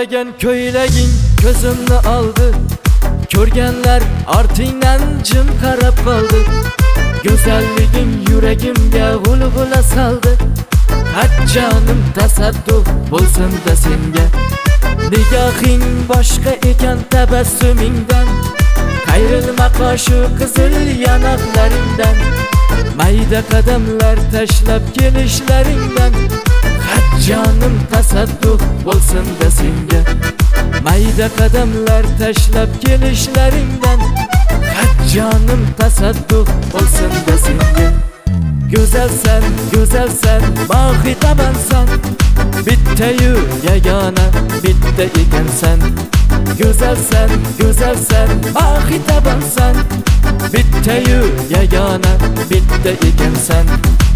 Ko'rmagan ko'ylaging ko'zimni oldi. Ko'rganlar ortingdan jim qarab qoldi. Go'zalliging yuragimga g'ulg'ula soldi. Har jonim tasadduq bo'lsin-da senga. Nigohing boshqa ekan tabassumingdan. Qayrilma qoshu qizil yanoqlaringdan. Mayda qadamlar tashlab kelishlaringdan. Har jonim tasadduq bo'lsin-da senga. Mayda qadamlar tashlab kelishlaringdan. Har jonim tasadduq bo'lsin-da senga. Go'zalsan, go'zalsan, mohitabansan. Bitta-yu yagona, bitta ekansan. Go'zalsan, go'zalsan, mohitabansan. Bitta-yu yagona, bitta ekansan.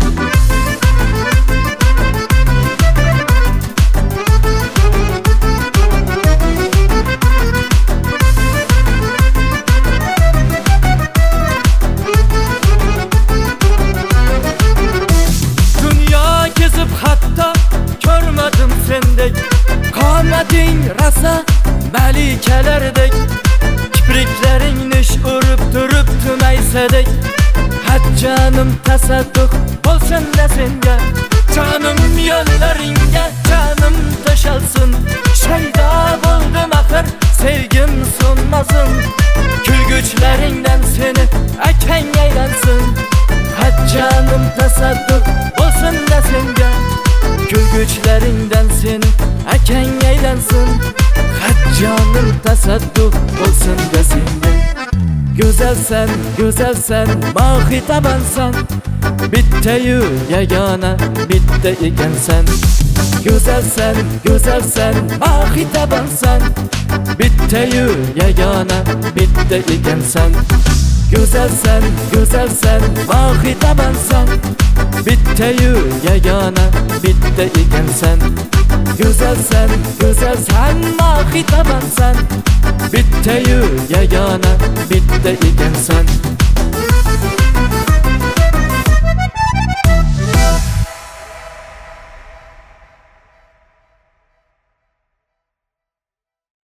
Hatta ko'rmadim sendek. Qomating rasa malikalardek. Kipriklaring nish urib turibdi maysadek. Har jonim tasadduq bo'lsin-da senga. Jonim yo'llaringga jonim tashalsin. Shaydo bo'ldim axir sevgim so'nmasin. Kulguchlaringdan seni akang aylansin. Har jonim tasadduq bo'lsin-da senga. Kulguchlaringdan seni akang aylansin. Har jonim tasadduq bo'lsin-da senga. Go'zalsan, go'zalsan, mohitabansan. Bitta-yu yagona, bitta ekansan. Go'zalsan, go'zalsan, mohitabansan. Bitta-yu yagona, bitta ekansan. Go'zalsan, go'zalsan, mohitabansan. Bitta-yu yagona, bitta ekansan. Go'zalsan, go'zalsan, mohitabansan. Bitta-yu yagona, bitta ekansan.